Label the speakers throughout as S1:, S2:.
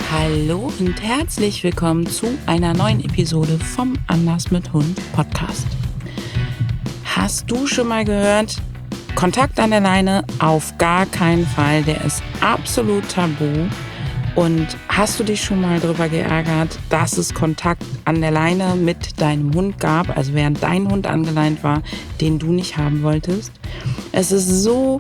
S1: Hallo und herzlich willkommen zu einer neuen Episode vom Anders mit Hund Podcast. Hast du schon mal gehört, Kontakt an der Leine auf gar keinen Fall, der ist absolut tabu. Und hast du dich schon mal darüber geärgert, dass es Kontakt an der Leine mit deinem Hund gab, also während dein Hund angeleint war, den du nicht haben wolltest? Es ist so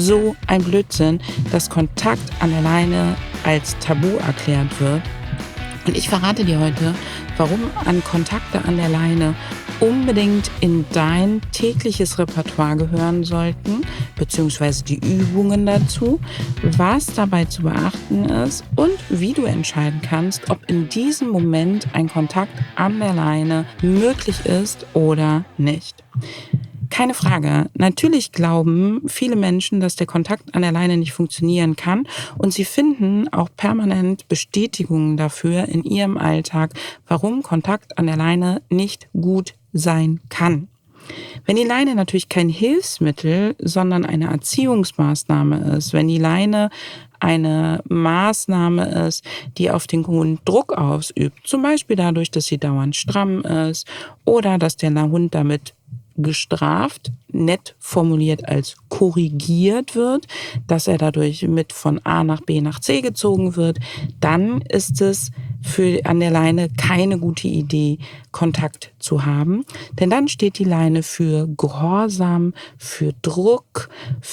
S1: ein Blödsinn, dass Kontakt an der Leine als Tabu erklärt wird. Und ich verrate dir heute, warum an Kontakte an der Leine unbedingt in dein tägliches Repertoire gehören sollten, beziehungsweise die Übungen dazu, was dabei zu beachten ist und wie du entscheiden kannst, ob in diesem Moment ein Kontakt an der Leine möglich ist oder nicht. Keine Frage. Natürlich glauben viele Menschen, dass der Kontakt an der Leine nicht funktionieren kann und sie finden auch permanent Bestätigungen dafür in ihrem Alltag, warum Kontakt an der Leine nicht gut sein kann. Wenn die Leine natürlich kein Hilfsmittel, sondern eine Erziehungsmaßnahme ist, wenn die Leine eine Maßnahme ist, die auf den Hund Druck ausübt, zum Beispiel dadurch, dass sie dauernd stramm ist oder dass der Hund damit gestraft, nett formuliert als korrigiert wird, dass er dadurch mit von A nach B nach C gezogen wird, dann ist es an der Leine keine gute Idee, Kontakt zu haben. Denn dann steht die Leine für Gehorsam, für Druck,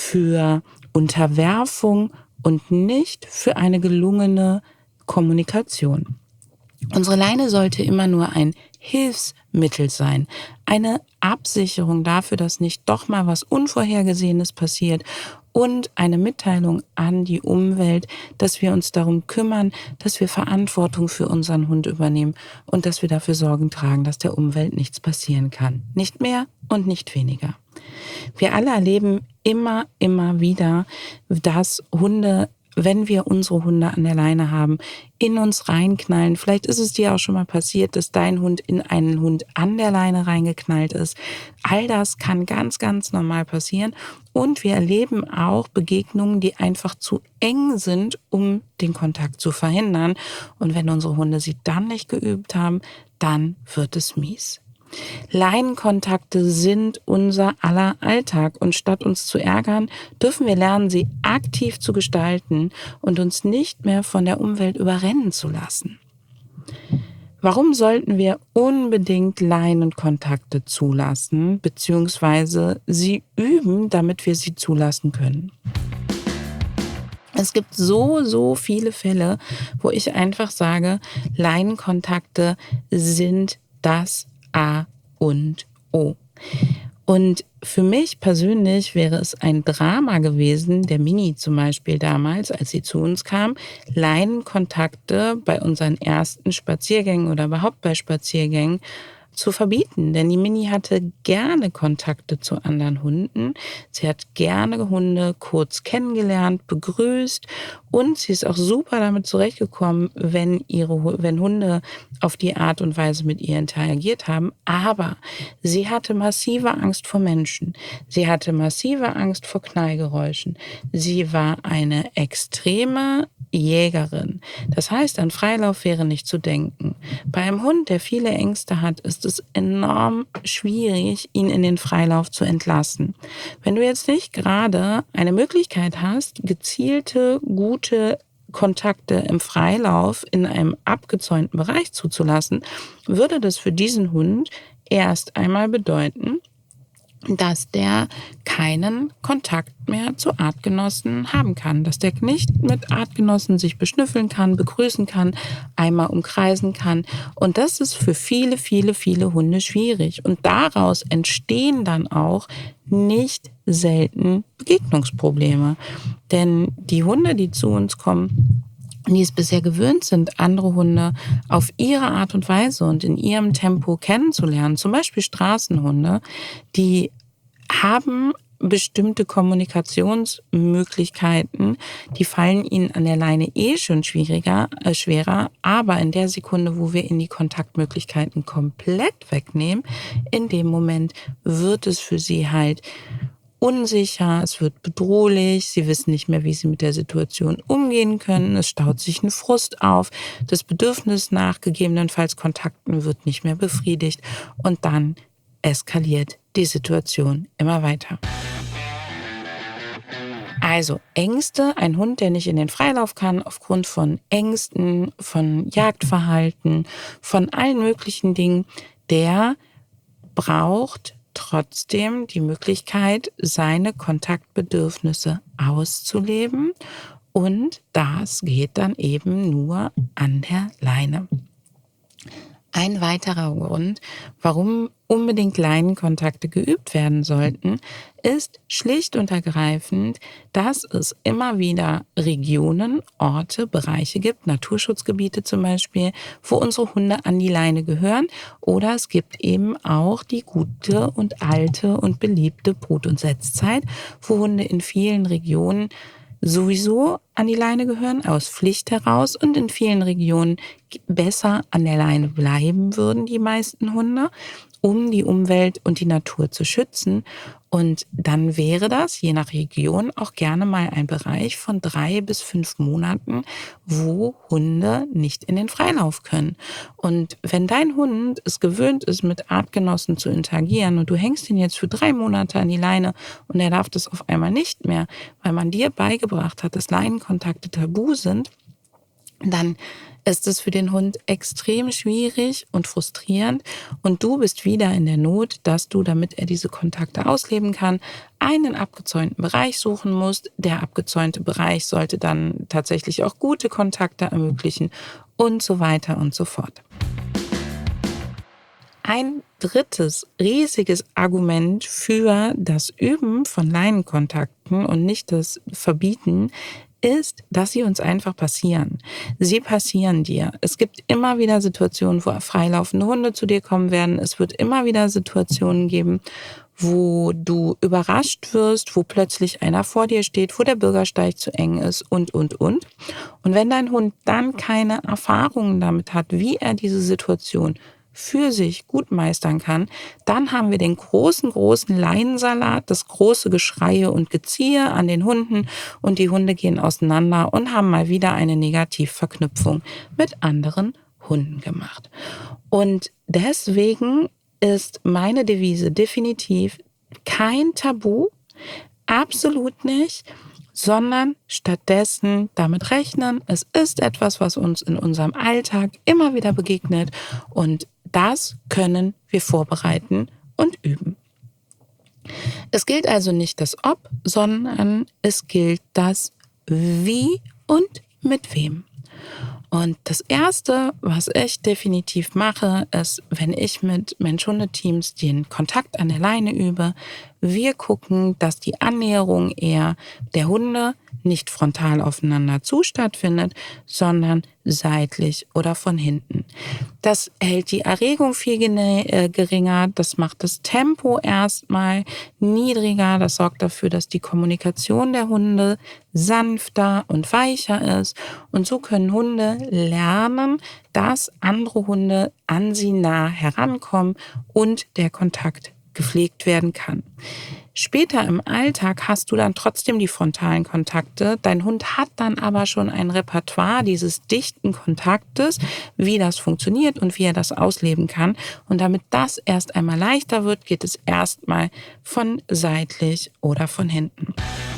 S1: für Unterwerfung und nicht für eine gelungene Kommunikation. Unsere Leine sollte immer nur ein Hilfsmittel sein, eine Absicherung dafür, dass nicht doch mal was Unvorhergesehenes passiert und eine Mitteilung an die Umwelt, dass wir uns darum kümmern, dass wir Verantwortung für unseren Hund übernehmen und dass wir dafür Sorgen tragen, dass der Umwelt nichts passieren kann. Nicht mehr und nicht weniger. Wir alle erleben immer wieder, dass Hunde, wenn wir unsere Hunde an der Leine haben, in uns reinknallen. Vielleicht ist es dir auch schon mal passiert, dass dein Hund in einen Hund an der Leine reingeknallt ist. All das kann ganz normal passieren. Und wir erleben auch Begegnungen, die einfach zu eng sind, um den Kontakt zu verhindern. Und wenn unsere Hunde sie dann nicht geübt haben, dann wird es mies. Leinenkontakte sind unser aller Alltag und statt uns zu ärgern, dürfen wir lernen, sie aktiv zu gestalten und uns nicht mehr von der Umwelt überrennen zu lassen. Warum sollten wir unbedingt Leinenkontakte zulassen, beziehungsweise sie üben, damit wir sie zulassen können? Es gibt so viele Fälle, wo ich einfach sage, Leinenkontakte sind das A und O. Und für mich persönlich wäre es ein Drama gewesen, der Mini zum Beispiel damals, als sie zu uns kam, Leinenkontakte bei unseren ersten Spaziergängen oder überhaupt bei Spaziergängen zu verbieten. Denn die Mini hatte gerne Kontakte zu anderen Hunden. Sie hat gerne Hunde kurz kennengelernt, begrüßt und sie ist auch super damit zurechtgekommen, wenn Hunde auf die Art und Weise mit ihr interagiert haben. Aber sie hatte massive Angst vor Menschen. Sie hatte massive Angst vor Knallgeräuschen. Sie war eine extreme Jägerin. Das heißt, an Freilauf wäre nicht zu denken. Bei einem Hund, der viele Ängste hat, ist es enorm schwierig, ihn in den Freilauf zu entlassen. Wenn du jetzt nicht gerade eine Möglichkeit hast, gezielte, gute Kontakte im Freilauf in einem abgezäunten Bereich zuzulassen, würde das für diesen Hund erst einmal bedeuten, dass der keinen Kontakt mehr zu Artgenossen haben kann, dass der nicht mit Artgenossen sich beschnüffeln kann, begrüßen kann, einmal umkreisen kann. Und das ist für viele Hunde schwierig. Und daraus entstehen dann auch nicht selten Begegnungsprobleme. Denn die Hunde, die zu uns kommen, die es bisher gewöhnt sind, andere Hunde auf ihre Art und Weise und in ihrem Tempo kennenzulernen, zum Beispiel Straßenhunde, die haben bestimmte Kommunikationsmöglichkeiten, die fallen ihnen an der Leine schon schwerer, aber in der Sekunde, wo wir ihnen die Kontaktmöglichkeiten komplett wegnehmen, in dem Moment wird es für sie halt unsicher, es wird bedrohlich, sie wissen nicht mehr, wie sie mit der Situation umgehen können, es staut sich ein Frust auf, das Bedürfnis nach gegebenenfalls Kontakten wird nicht mehr befriedigt und dann eskaliert die Situation immer weiter. Also Ängste, ein Hund, der nicht in den Freilauf kann, aufgrund von Ängsten, von Jagdverhalten, von allen möglichen Dingen, der braucht trotzdem die Möglichkeit, seine Kontaktbedürfnisse auszuleben. Und das geht dann eben nur an der Leine. Ein weiterer Grund, warum unbedingt Leinenkontakte geübt werden sollten, ist schlicht und ergreifend, dass es immer wieder Regionen, Orte, Bereiche gibt, Naturschutzgebiete zum Beispiel, wo unsere Hunde an die Leine gehören. Oder es gibt eben auch die gute und alte und beliebte Brut- und Setzzeit, wo Hunde in vielen Regionen sowieso an die Leine gehören, aus Pflicht heraus und in vielen Regionen besser an der Leine bleiben würden, die meisten Hunde, um die Umwelt und die Natur zu schützen. Und dann wäre das, je nach Region, auch gerne mal ein Bereich von 3 bis 5 Monaten, wo Hunde nicht in den Freilauf können. Und wenn dein Hund es gewöhnt ist, mit Artgenossen zu interagieren und du hängst ihn jetzt für 3 Monate an die Leine und er darf das auf einmal nicht mehr, weil man dir beigebracht hat, dass Leinenkontakte tabu sind, dann ist es für den Hund extrem schwierig und frustrierend und du bist wieder in der Not, dass du, damit er diese Kontakte ausleben kann, einen abgezäunten Bereich suchen musst. Der abgezäunte Bereich sollte dann tatsächlich auch gute Kontakte ermöglichen und so weiter und so fort. Ein drittes riesiges Argument für das Üben von Leinenkontakten und nicht das Verbieten ist, dass sie uns einfach passieren. Sie passieren dir. Es gibt immer wieder Situationen, wo freilaufende Hunde zu dir kommen werden. Es wird immer wieder Situationen geben, wo du überrascht wirst, wo plötzlich einer vor dir steht, wo der Bürgersteig zu eng ist und. Und wenn dein Hund dann keine Erfahrungen damit hat, wie er diese Situation für sich gut meistern kann, dann haben wir den großen Leinensalat, das große Geschreie und Geziehe an den Hunden und die Hunde gehen auseinander und haben mal wieder eine Negativverknüpfung mit anderen Hunden gemacht. Und deswegen ist meine Devise definitiv kein Tabu, absolut nicht, sondern stattdessen damit rechnen, es ist etwas, was uns in unserem Alltag immer wieder begegnet und das können wir vorbereiten und üben. Es gilt also nicht das Ob, sondern es gilt das Wie und mit wem. Und das Erste, was ich definitiv mache, ist, wenn ich mit Mensch-Hunde-Teams den Kontakt an der Leine übe, wir gucken, dass die Annäherung eher der Hunde nicht frontal aufeinander zu stattfindet, sondern seitlich oder von hinten. Das hält die Erregung viel geringer, das macht das Tempo erstmal niedriger, das sorgt dafür, dass die Kommunikation der Hunde sanfter und weicher ist und so können Hunde lernen, dass andere Hunde an sie nah herankommen und der Kontakt gepflegt werden kann. Später im Alltag hast du dann trotzdem die frontalen Kontakte. Dein Hund hat dann aber schon ein Repertoire dieses dichten Kontaktes, wie das funktioniert und wie er das ausleben kann. Und damit das erst einmal leichter wird, geht es erstmal von seitlich oder von hinten.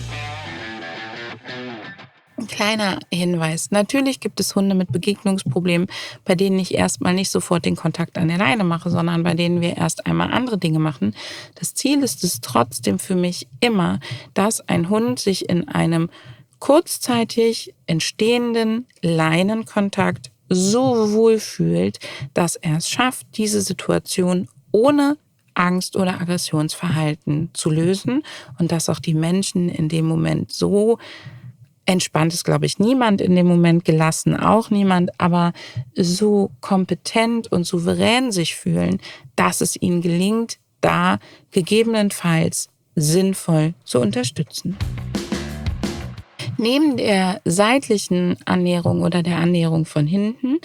S1: Ein kleiner Hinweis. Natürlich gibt es Hunde mit Begegnungsproblemen, bei denen ich erstmal nicht sofort den Kontakt an der Leine mache, sondern bei denen wir erst einmal andere Dinge machen. Das Ziel ist es trotzdem für mich immer, dass ein Hund sich in einem kurzzeitig entstehenden Leinenkontakt so wohl fühlt, dass er es schafft, diese Situation ohne Angst- oder Aggressionsverhalten zu lösen und dass auch die Menschen in dem Moment so entspannt ist, glaube ich, niemand in dem Moment, gelassen auch niemand, aber so kompetent und souverän sich fühlen, dass es ihnen gelingt, da gegebenenfalls sinnvoll zu unterstützen. Neben der seitlichen Annäherung oder der Annäherung von hinten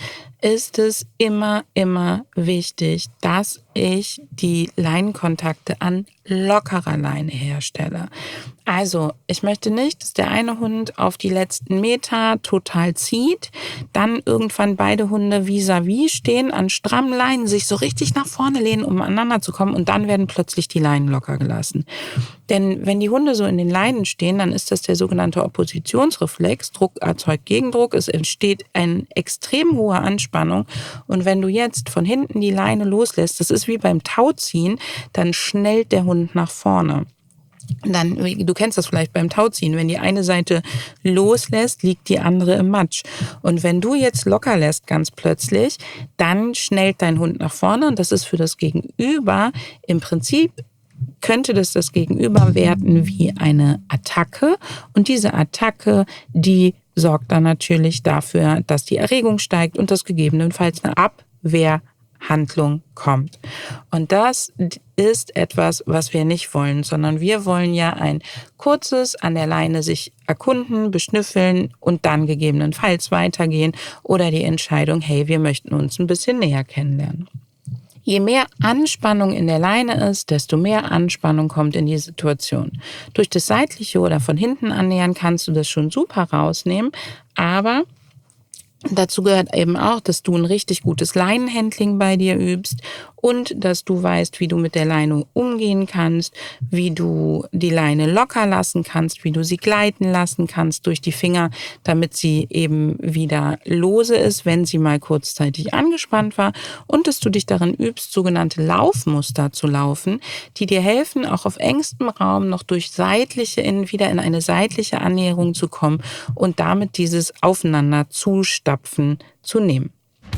S1: ist es immer, immer wichtig, dass ich die Leinenkontakte an lockerer Leine herstelle. Also, ich möchte nicht, dass der eine Hund auf die letzten Meter total zieht, dann irgendwann beide Hunde vis-à-vis stehen, an strammen Leinen sich so richtig nach vorne lehnen, um aneinander zu kommen, und dann werden plötzlich die Leinen locker gelassen. Denn wenn die Hunde so in den Leinen stehen, dann ist das der sogenannte Oppositionsreflex. Druck erzeugt Gegendruck. Es entsteht eine extrem hohe Anspannung. Und wenn du jetzt von hinten die Leine loslässt, das ist wie beim Tauziehen, dann schnellt der Hund nach vorne. Dann, du kennst das vielleicht beim Tauziehen, wenn die eine Seite loslässt, liegt die andere im Matsch. Und wenn du jetzt locker lässt ganz plötzlich, dann schnellt dein Hund nach vorne, und das ist für das Gegenüber im Prinzip, könnte das Gegenüber werten wie eine Attacke, und diese Attacke, die sorgt dann natürlich dafür, dass die Erregung steigt und dass gegebenenfalls eine Abwehrhandlung kommt. Und das ist etwas, was wir nicht wollen, sondern wir wollen ja ein kurzes an der Leine sich erkunden, beschnüffeln und dann gegebenenfalls weitergehen, oder die Entscheidung, hey, wir möchten uns ein bisschen näher kennenlernen. Je mehr Anspannung in der Leine ist, desto mehr Anspannung kommt in die Situation. Durch das seitliche oder von hinten annähern kannst du das schon super rausnehmen, aber dazu gehört eben auch, dass du ein richtig gutes Leinenhandling bei dir übst und dass du weißt, wie du mit der Leine umgehen kannst, wie du die Leine locker lassen kannst, wie du sie gleiten lassen kannst durch die Finger, damit sie eben wieder lose ist, wenn sie mal kurzzeitig angespannt war, und dass du dich darin übst, sogenannte Laufmuster zu laufen, die dir helfen, auch auf engstem Raum noch durch wieder in eine seitliche Annäherung zu kommen und damit dieses Aufeinander zustapfen zu nehmen.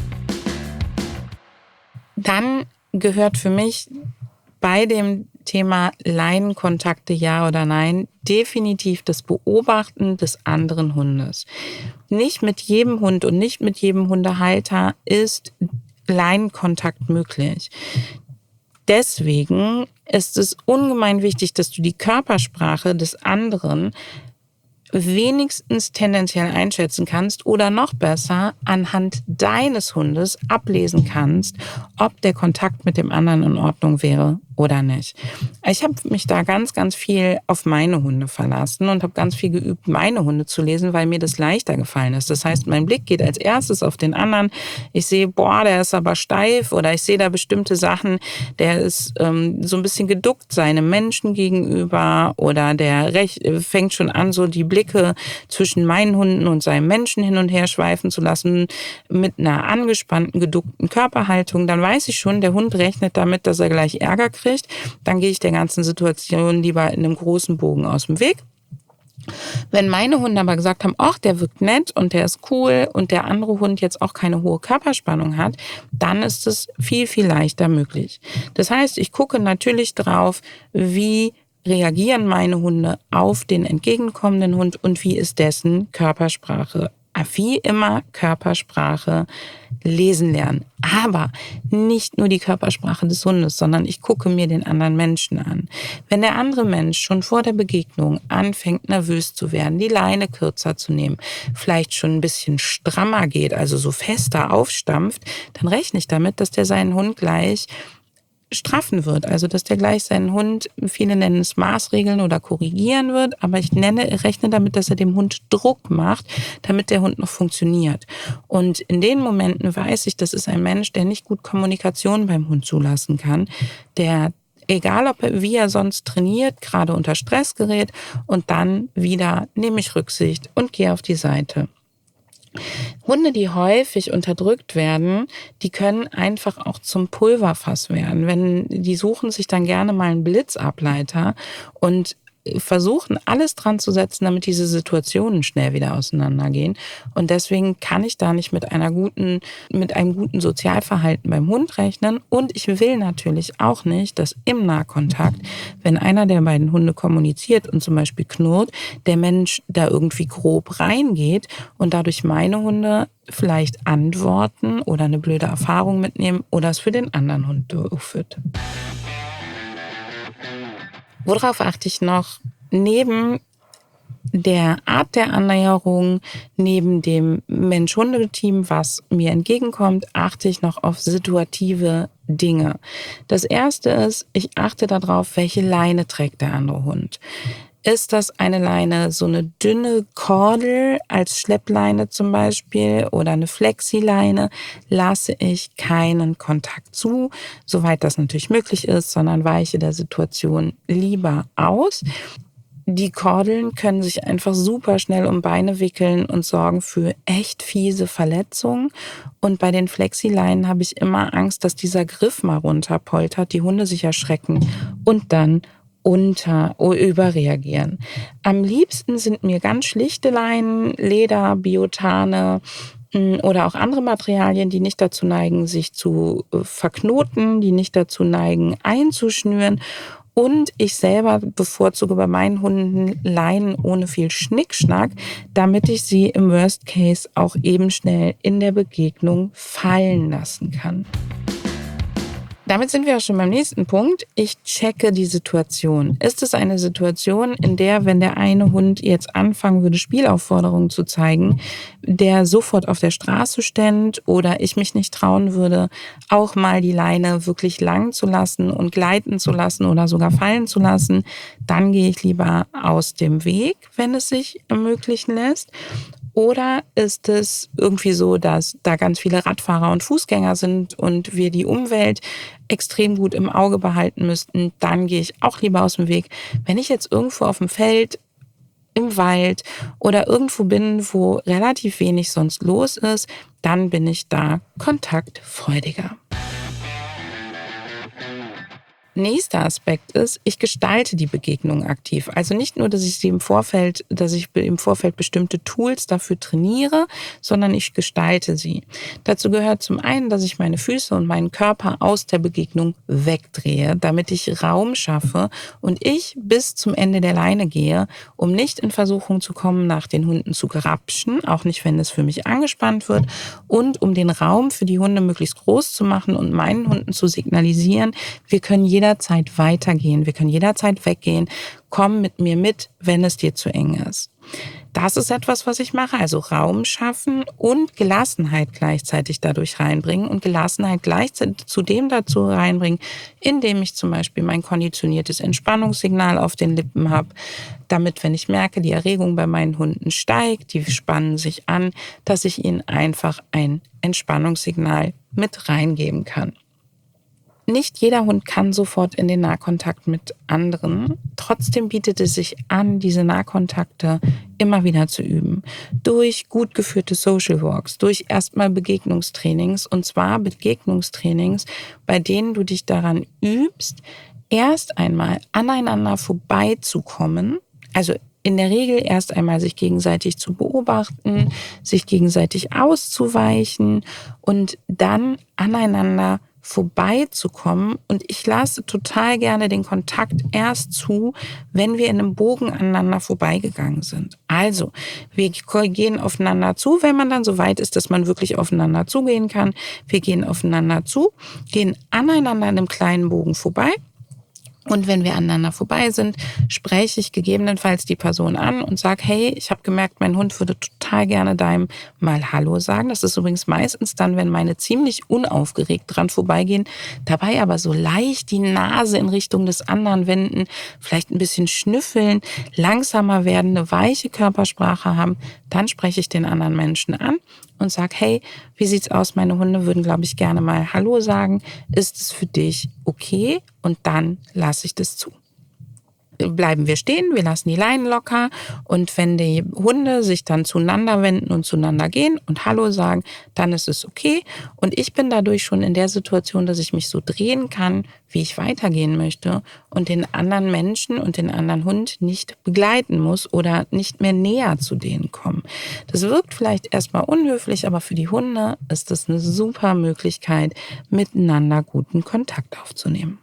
S1: Dann gehört für mich bei dem Thema Leinenkontakte, ja oder nein, definitiv das Beobachten des anderen Hundes. Nicht mit jedem Hund und nicht mit jedem Hundehalter ist Leinenkontakt möglich. Deswegen ist es ungemein wichtig, dass du die Körpersprache des anderen wenigstens tendenziell einschätzen kannst oder noch besser anhand deines Hundes ablesen kannst, ob der Kontakt mit dem anderen in Ordnung wäre oder nicht. Ich habe mich da ganz, ganz viel auf meine Hunde verlassen und habe ganz viel geübt, meine Hunde zu lesen, weil mir das leichter gefallen ist. Das heißt, mein Blick geht als erstes auf den anderen. Ich sehe, der ist aber steif, oder ich sehe da bestimmte Sachen, der ist so ein bisschen geduckt seinem Menschen gegenüber, oder der fängt schon an, so die Blicke zwischen meinen Hunden und seinem Menschen hin und her schweifen zu lassen mit einer angespannten, geduckten Körperhaltung. Dann weiß ich schon, der Hund rechnet damit, dass er gleich Ärger kriegt. Dann gehe ich der ganzen Situation lieber in einem großen Bogen aus dem Weg. Wenn meine Hunde aber gesagt haben, ach, der wirkt nett und der ist cool, und der andere Hund jetzt auch keine hohe Körperspannung hat, dann ist es viel, viel leichter möglich. Das heißt, ich gucke natürlich drauf, wie reagieren meine Hunde auf den entgegenkommenden Hund und wie ist dessen Körpersprache. Wie immer Körpersprache lesen lernen. Aber nicht nur die Körpersprache des Hundes, sondern ich gucke mir den anderen Menschen an. Wenn der andere Mensch schon vor der Begegnung anfängt, nervös zu werden, die Leine kürzer zu nehmen, vielleicht schon ein bisschen strammer geht, also so fester aufstampft, dann rechne ich damit, dass der seinen Hund gleich straffen wird, also dass der gleich seinen Hund, viele nennen es Maßregeln oder korrigieren wird, aber ich rechne damit, dass er dem Hund Druck macht, damit der Hund noch funktioniert. Und in den Momenten weiß ich, das ist ein Mensch, der nicht gut Kommunikation beim Hund zulassen kann, der, egal wie er sonst trainiert, gerade unter Stress gerät, und dann wieder nehme ich Rücksicht und gehe auf die Seite. Hunde, die häufig unterdrückt werden, die können einfach auch zum Pulverfass werden. Die suchen sich dann gerne mal einen Blitzableiter und versuchen, alles dran zu setzen, damit diese Situationen schnell wieder auseinandergehen. Und deswegen kann ich da nicht mit einem guten Sozialverhalten beim Hund rechnen. Und ich will natürlich auch nicht, dass im Nahkontakt, wenn einer der beiden Hunde kommuniziert und zum Beispiel knurrt, der Mensch da irgendwie grob reingeht und dadurch meine Hunde vielleicht antworten oder eine blöde Erfahrung mitnehmen oder es für den anderen Hund doof wird. Worauf achte ich noch? Neben der Art der Annäherung neben dem Mensch-Hunde-Team, was mir entgegenkommt, achte ich noch auf situative Dinge. Das erste ist, ich achte darauf, welche Leine trägt der andere Hund. Ist das eine Leine, so eine dünne Kordel als Schleppleine zum Beispiel oder eine Flexileine, lasse ich keinen Kontakt zu, soweit das natürlich möglich ist, sondern weiche der Situation lieber aus. Die Kordeln können sich einfach super schnell um Beine wickeln und sorgen für echt fiese Verletzungen. Und bei den Flexileinen habe ich immer Angst, dass dieser Griff mal runterpoltert, die Hunde sich erschrecken und dann überreagieren. Am liebsten sind mir ganz schlichte Leinen, Leder, Biotane oder auch andere Materialien, die nicht dazu neigen, sich zu verknoten, die nicht dazu neigen, einzuschnüren. Und ich selber bevorzuge bei meinen Hunden Leinen ohne viel Schnickschnack, damit ich sie im Worst Case auch eben schnell in der Begegnung fallen lassen kann. Damit sind wir auch schon beim nächsten Punkt. Ich checke die Situation. Ist es eine Situation, in der, wenn der eine Hund jetzt anfangen würde, Spielaufforderungen zu zeigen, der sofort auf der Straße stände oder ich mich nicht trauen würde, auch mal die Leine wirklich lang zu lassen und gleiten zu lassen oder sogar fallen zu lassen, dann gehe ich lieber aus dem Weg, wenn es sich ermöglichen lässt. Oder ist es irgendwie so, dass da ganz viele Radfahrer und Fußgänger sind und wir die Umwelt extrem gut im Auge behalten müssten, dann gehe ich auch lieber aus dem Weg. Wenn ich jetzt irgendwo auf dem Feld, im Wald oder irgendwo bin, wo relativ wenig sonst los ist, dann bin ich da kontaktfreudiger. Nächster Aspekt ist, ich gestalte die Begegnung aktiv. Also nicht nur, dass ich im Vorfeld bestimmte Tools dafür trainiere, sondern ich gestalte sie. Dazu gehört zum einen, dass ich meine Füße und meinen Körper aus der Begegnung wegdrehe, damit ich Raum schaffe und ich bis zum Ende der Leine gehe, um nicht in Versuchung zu kommen, nach den Hunden zu grapschen, auch nicht, wenn es für mich angespannt wird, und um den Raum für die Hunde möglichst groß zu machen und meinen Hunden zu signalisieren, wir können jederzeit weitergehen, wir können jederzeit weggehen, komm mit mir mit, wenn es dir zu eng ist. Das ist etwas, was ich mache, also Raum schaffen und Gelassenheit gleichzeitig dadurch reinbringen und Gelassenheit gleichzeitig zudem dazu reinbringen, indem ich zum Beispiel mein konditioniertes Entspannungssignal auf den Lippen habe, damit, wenn ich merke, die Erregung bei meinen Hunden steigt, die spannen sich an, dass ich ihnen einfach ein Entspannungssignal mit reingeben kann. Nicht jeder Hund kann sofort in den Nahkontakt mit anderen. Trotzdem bietet es sich an, diese Nahkontakte immer wieder zu üben. Durch gut geführte Social Walks, durch erstmal Begegnungstrainings. Und zwar Begegnungstrainings, bei denen du dich daran übst, erst einmal aneinander vorbeizukommen. Also in der Regel erst einmal sich gegenseitig zu beobachten, sich gegenseitig auszuweichen und dann aneinander vorbeizukommen. Und ich lasse total gerne den Kontakt erst zu, wenn wir in einem Bogen aneinander vorbeigegangen sind. Also, wir gehen aufeinander zu, wenn man dann so weit ist, dass man wirklich aufeinander zugehen kann. Wir gehen aufeinander zu, gehen aneinander in einem kleinen Bogen vorbei. Und wenn wir aneinander vorbei sind, spreche ich gegebenenfalls die Person an und sage, hey, ich habe gemerkt, mein Hund würde total gerne deinem mal Hallo sagen. Das ist übrigens meistens dann, wenn meine ziemlich unaufgeregt dran vorbeigehen, dabei aber so leicht die Nase in Richtung des anderen wenden, vielleicht ein bisschen schnüffeln, langsamer werden, eine weiche Körpersprache haben. Dann spreche ich den anderen Menschen an und sage, hey, wie sieht's aus? Meine Hunde würden, glaube ich, gerne mal Hallo sagen. Ist es für dich okay? Und dann lasse ich das zu. Bleiben wir stehen, wir lassen die Leinen locker und wenn die Hunde sich dann zueinander wenden und zueinander gehen und Hallo sagen, dann ist es okay. Und ich bin dadurch schon in der Situation, dass ich mich so drehen kann, wie ich weitergehen möchte und den anderen Menschen und den anderen Hund nicht begleiten muss oder nicht mehr näher zu denen kommen. Das wirkt vielleicht erstmal unhöflich, aber für die Hunde ist das eine super Möglichkeit, miteinander guten Kontakt aufzunehmen.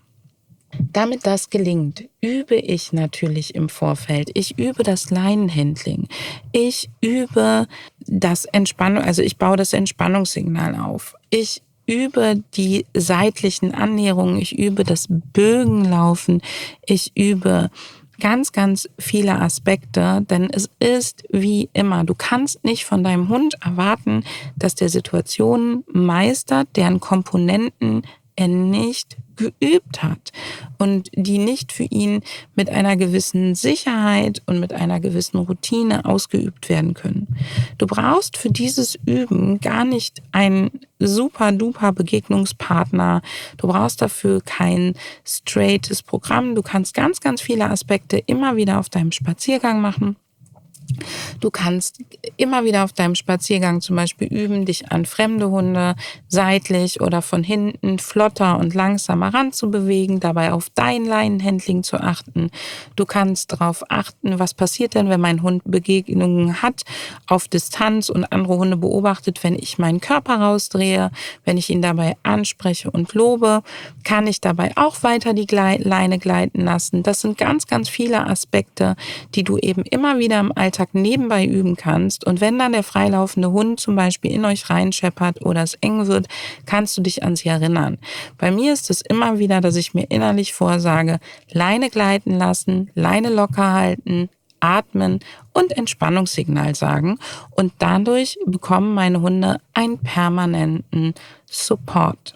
S1: Damit das gelingt, übe ich natürlich im Vorfeld. Ich übe das Leinenhandling. Ich übe das ich baue das Entspannungssignal auf. Ich übe die seitlichen Annäherungen. Ich übe das Bögenlaufen. Ich übe ganz, ganz viele Aspekte, denn es ist wie immer, du kannst nicht von deinem Hund erwarten, dass der Situationen meistert, deren Komponenten er nicht geübt hat und die nicht für ihn mit einer gewissen Sicherheit und mit einer gewissen Routine ausgeübt werden können. Du brauchst für dieses Üben gar nicht einen super-duper Begegnungspartner. Du brauchst dafür kein straightes Programm. Du kannst ganz, ganz viele Aspekte immer wieder auf deinem Spaziergang machen. Du kannst immer wieder auf deinem Spaziergang zum Beispiel üben, dich an fremde Hunde seitlich oder von hinten flotter und langsamer ranzubewegen, dabei auf dein Leinenhandling zu achten. Du kannst darauf achten, was passiert denn, wenn mein Hund Begegnungen hat auf Distanz und andere Hunde beobachtet, wenn ich meinen Körper rausdrehe, wenn ich ihn dabei anspreche und lobe, kann ich dabei auch weiter die Leine gleiten lassen. Das sind ganz, ganz viele Aspekte, die du eben immer wieder im Alltag nebenbei üben kannst. Und wenn dann der freilaufende Hund zum Beispiel in euch reinscheppert oder es eng wird, kannst du dich an sie erinnern. Bei mir ist es immer wieder, dass ich mir innerlich vorsage, Leine gleiten lassen, Leine locker halten, atmen und Entspannungssignal sagen. Und dadurch bekommen meine Hunde einen permanenten Support.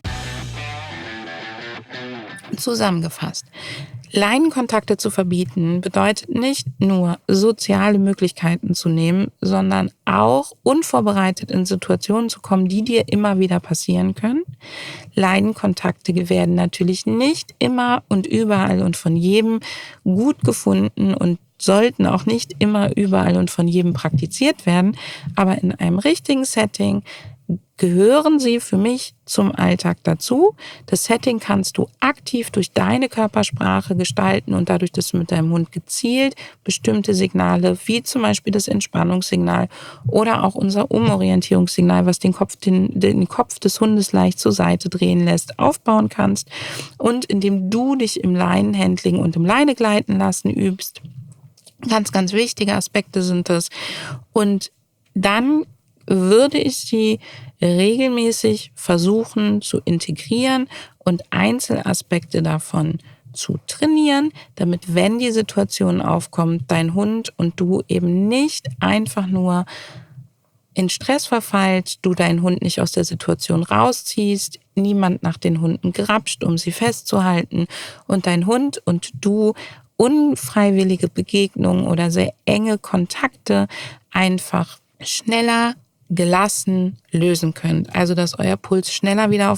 S1: Zusammengefasst. Leinenkontakte zu verbieten bedeutet nicht nur soziale Möglichkeiten zu nehmen, sondern auch unvorbereitet in Situationen zu kommen, die dir immer wieder passieren können. Leinenkontakte werden natürlich nicht immer und überall und von jedem gut gefunden und sollten auch nicht immer überall und von jedem praktiziert werden, aber in einem richtigen Setting gehören sie für mich zum Alltag dazu. Das Setting kannst du aktiv durch deine Körpersprache gestalten und dadurch, dass du mit deinem Hund gezielt bestimmte Signale, wie zum Beispiel das Entspannungssignal oder auch unser Umorientierungssignal, was den Kopf des Hundes leicht zur Seite drehen lässt, aufbauen kannst. Und indem du dich im Leinenhandling und im Leine gleiten lassen übst, ganz, ganz wichtige Aspekte sind das. Und dann würde ich sie regelmäßig versuchen zu integrieren und Einzelaspekte davon zu trainieren, damit, wenn die Situation aufkommt, dein Hund und du eben nicht einfach nur in Stress verfallt, du deinen Hund nicht aus der Situation rausziehst, niemand nach den Hunden grapscht, um sie festzuhalten und dein Hund und du unfreiwillige Begegnungen oder sehr enge Kontakte einfach schneller gelassen lösen könnt. Also, dass euer Puls schneller wieder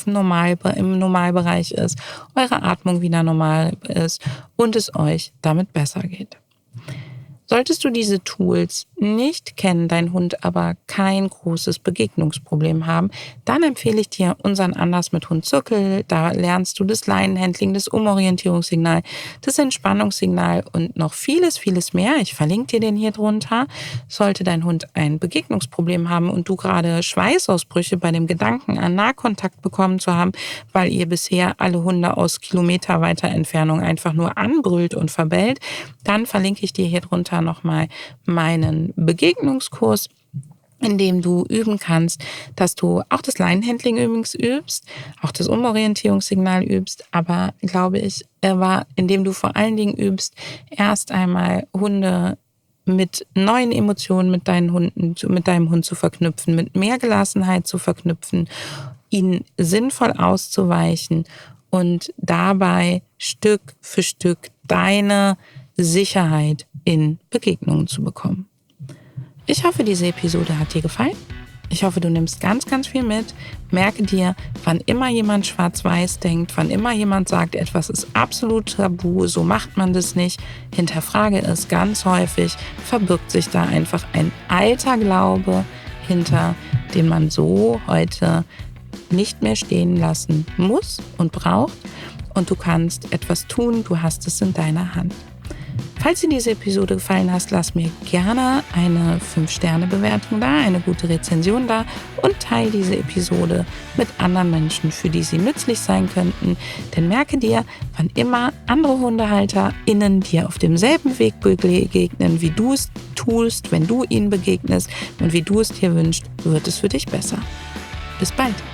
S1: im Normalbereich ist, eure Atmung wieder normal ist und es euch damit besser geht. Solltest du diese Tools nicht kennen, dein Hund aber kein großes Begegnungsproblem haben, dann empfehle ich dir unseren Anders mit Hund Zirkel. Da lernst du das Leinenhandling, das Umorientierungssignal, das Entspannungssignal und noch vieles, vieles mehr. Ich verlinke dir den hier drunter. Sollte dein Hund ein Begegnungsproblem haben und du gerade Schweißausbrüche bei dem Gedanken an Nahkontakt bekommen zu haben, weil ihr bisher alle Hunde aus kilometerweiter Entfernung einfach nur anbrüllt und verbellt, dann verlinke ich dir hier drunter nochmal meinen Begegnungskurs, in dem du üben kannst, dass du auch das Leinenhandling übrigens übst, auch das Umorientierungssignal übst, aber glaube ich, in dem du vor allen Dingen übst, erst einmal Hunde mit neuen Emotionen mit deinem Hund zu verknüpfen, mit mehr Gelassenheit zu verknüpfen, ihn sinnvoll auszuweichen und dabei Stück für Stück deine Sicherheit in Begegnungen zu bekommen. Ich hoffe, diese Episode hat dir gefallen. Ich hoffe, du nimmst ganz, ganz viel mit. Merke dir, wann immer jemand schwarz-weiß denkt, wann immer jemand sagt, etwas ist absolut tabu, so macht man das nicht, hinterfrage es ganz häufig, verbirgt sich da einfach ein alter Glaube hinter, den man so heute nicht mehr stehen lassen muss und braucht. Und du kannst etwas tun, du hast es in deiner Hand. Falls dir diese Episode gefallen hat, lass mir gerne eine 5-Sterne-Bewertung da, eine gute Rezension da und teile diese Episode mit anderen Menschen, für die sie nützlich sein könnten. Denn merke dir, wann immer andere HundehalterInnen dir auf demselben Weg begegnen, wie du es tust, wenn du ihnen begegnest und wie du es dir wünschst, wird es für dich besser. Bis bald!